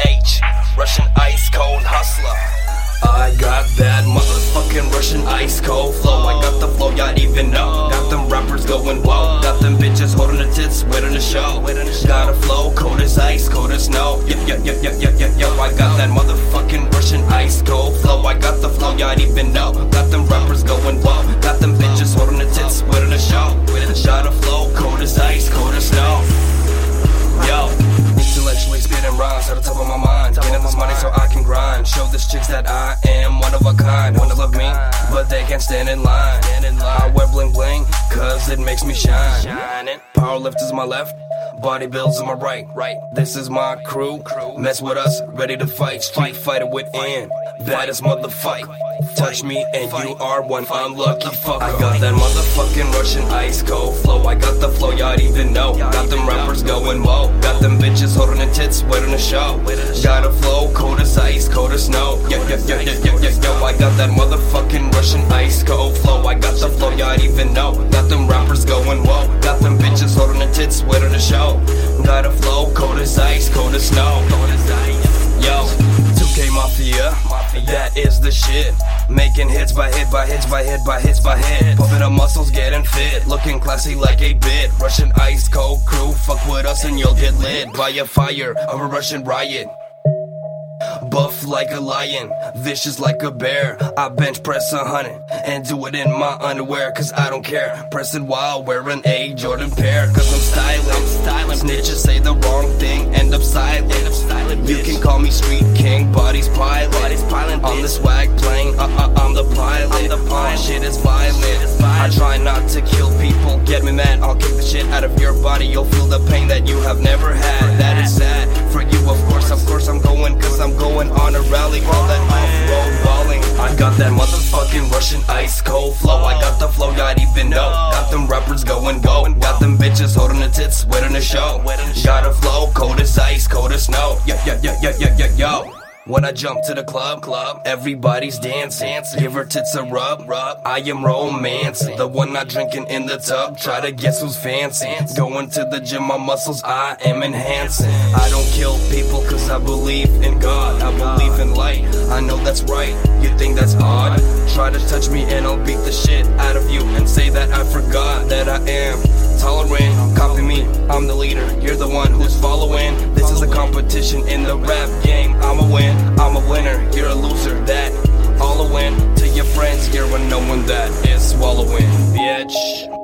H, Russian ice cold hustler. I got that motherfucking Russian ice cold flow. I got the flow y'all even know. Got them rappers going whoa. Got them bitches holding their tits, waiting to show. Got a flow cold as ice, cold as snow. Yo. I got that motherfucking Russian ice cold flow. I got the flow y'all even know. Got them rappers going whoa. Got them bitches holding their tits, waiting to show. Got a flow cold as ice, cold as snow. Yo, intellectually spitting rhymes at the top of my mind. Getting this money so I can grind. Show this chicks that I am one of a kind. Wanna love me, but they can't stand in line. I wear bling bling, cause it makes me shine. Powerlifters my left, bodybuilders on my right. This is my crew, mess with us, ready to fight. Street fighter within, baddest motherfight. Touch me and you are one unlucky fucker. I got that motherfucking Russian ice cold flow. I got the flow y'all even know. Got them rappers going whoa. Got them bitches holding their tits, waiting to show. Got a flow cold as ice, cold as snow. Yo, I got that motherfucking Russian ice cold flow. I got the flow y'all even know. Got them rappers going whoa. Got them bitches holding their tits, waiting to show. Got a flow cold as ice, cold as snow. Yo, 2K Mafia, that is the shit. Making hits by hit by hits by hit by hits by hit. Pumping up muscles, getting fit. Looking classy like 8-bit. Russian ice cold crew, fuck with us and you'll get lit by a fire of a Russian riot. Buff like a lion, vicious like a bear. I bench press 100 and do it in my underwear, cause I don't care. Pressing while wearing a Jordan pair, cause I'm styling. Snitches say the wrong thing, end up silent. You can call me street king, bodies piling. On the swag plane, I'm the pilot. Shit is violent. I try not to kill people, get me mad, I'll kick the shit out of your body. You'll feel the pain that you have never had. That is sad for you, of course I'm going, cause I'm going on a rally, call that off-road balling. I got that motherfucking Russian ice cold flow. I got the flow y'all even know. Got them rappers going go. Got them bitches holding the tits, waiting to show. Got a flow cold as ice, cold as snow. Yo. When I jump to the club, everybody's dancing. Give her tits a rub. I am romancing. The one not drinking in the tub. Try to guess who's fancy. Going to the gym, my muscles I am enhancing. I don't kill people cause I believe in God. I believe in light. I know that's right. You think that's odd? Try to touch me and I'll beat the shit out of you and say that I forgot that I am tolerant. Copy me, I'm the leader. You're the one who's following. This is a competition in the rap game. I'm a winner, you're a loser. That all a win to your friends. You're a no one that is swallowing, bitch.